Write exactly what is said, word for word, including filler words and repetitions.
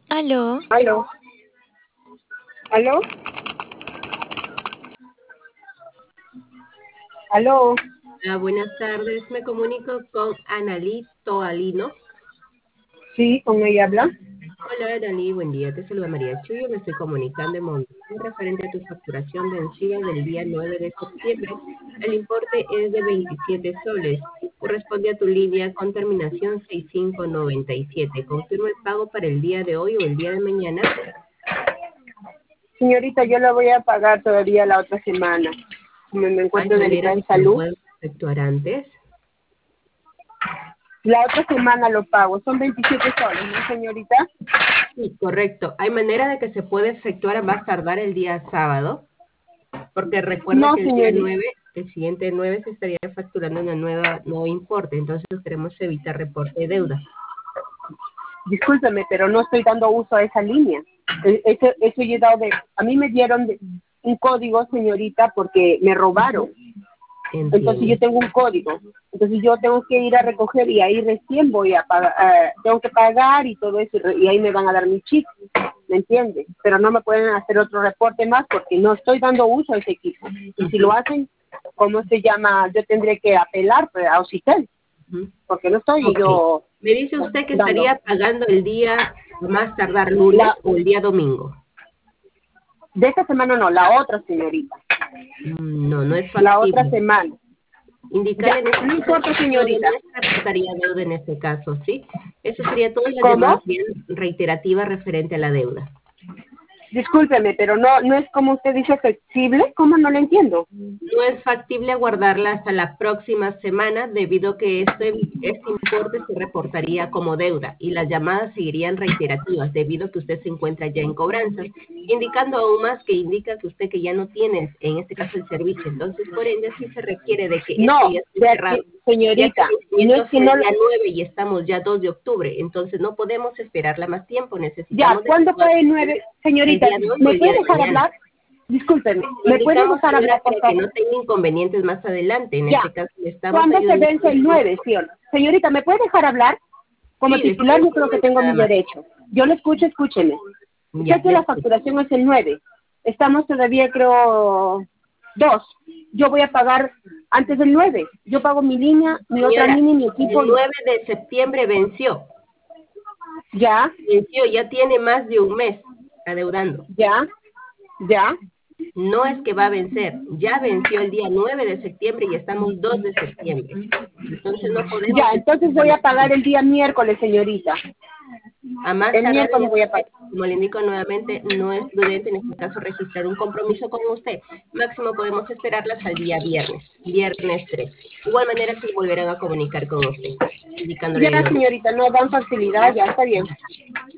Aló, Aló, aló, aló. Hola, buenas tardes. Me comunico con Analí Toalino. Sí, con ella habla. Hola, Analí, buen día. Te saluda María Chuyo. Me estoy comunicando en Monterrey referente a tu facturación vencida del día nueve de septiembre. El importe es de veintisiete soles. Corresponde a tu línea con terminación sesenta y cinco noventa y siete. ¿Confirma el pago para el día de hoy o el día de mañana? Señorita, yo la voy a pagar todavía la otra semana. Como me ¿Hay encuentro manera delicada de en que lo salud, puedas efectuar antes? la otra semana lo pago. Son veintisiete soles, ¿no, señorita? Sí, correcto. ¿Hay manera de que se pueda efectuar a más tardar el día sábado? Porque recuerda No, que el día señorita. nueve, el siguiente nueve se estaría facturando una nueva, nuevo importe, entonces queremos evitar reporte de deuda. Discúlpeme, pero no estoy dando uso a esa línea. E- Eso, eso yo he dado de... A mí me dieron de- un código, señorita, porque me robaron. Entonces Entiendo. yo tengo un código. Entonces yo tengo que ir a recoger y ahí recién voy a pagar, eh, tengo que pagar y todo eso, y, re- y ahí me van a dar mi chip, ¿me entiendes? Pero no me pueden hacer otro reporte más porque no estoy dando uso a ese equipo. Y si lo Ujú, hacen, ¿cómo se llama? Yo tendré que apelar, pues, a Ausitel, ujú. porque no estoy Ok. yo Me dice usted que dando. estaría pagando el día a más tardar La, lunes o el día domingo. de esta semana no, la otra, señorita. Mm, No, no es La otra factible. semana. Indicarle Ya, en este no caso importa, que no, señorita. no se reportaría deuda en este caso, ¿sí? Eso sería toda la llamada ¿Cómo? bien reiterativa referente a la deuda. Discúlpeme, pero no, no es como usted dice flexible. ¿Cómo? No lo entiendo. No es factible aguardarla hasta la próxima semana debido a que este, este importe se reportaría como deuda y las llamadas seguirían reiterativas debido a que usted se encuentra ya en cobranzas, indicando aún más que indica que usted que ya no tiene, en este caso, el servicio. Entonces, por ende, sí se requiere de que esto No, ya esté de cerrado, aquí, ya que el señorita, no vencimiento es que fue no, el día nueve y estamos ya dos de octubre, entonces no podemos esperarla más tiempo, ya, necesitamos de que ¿cuándo pueda fue el efectuar nueve? el Señorita, día de hoy o ¿me el día puede de dejar mañana. hablar? Discúlpeme, Le ¿me puede indicamos, dejar señora, hablar, por para que favor? no tenga inconvenientes más adelante. En Ya, este caso, le estamos ¿cuándo se ayudando. vence el nueve, sí o no? Señorita, ¿me puede dejar hablar? Como Sí, le estoy titular yo creo que informando tengo nada mi más. derecho. Yo lo escucho, escúcheme. Ya, Sé que le la escucho. facturación es el nueve. Estamos todavía, creo, dos. Yo voy a pagar antes del nueve. Yo pago mi línea, mi otra Señora, línea, mi equipo. el nueve de septiembre venció. Ya, Venció, ya tiene más de un mes adeudando. ya, ya. No es que va a vencer, ya venció el día nueve de septiembre y estamos dos de septiembre. Entonces no Ya, podemos entonces esperar voy a más pagar tiempo. el día miércoles, señorita. A más El tardar, en miércoles voy este a pagar. caso, como le indico nuevamente, no es prudente en este caso registrar un compromiso con usted. Máximo podemos esperarlas al día viernes, viernes tres. De igual manera se volverán a comunicar con usted, indicándole Ya, de dónde. señorita, no dan facilidad, ya está bien.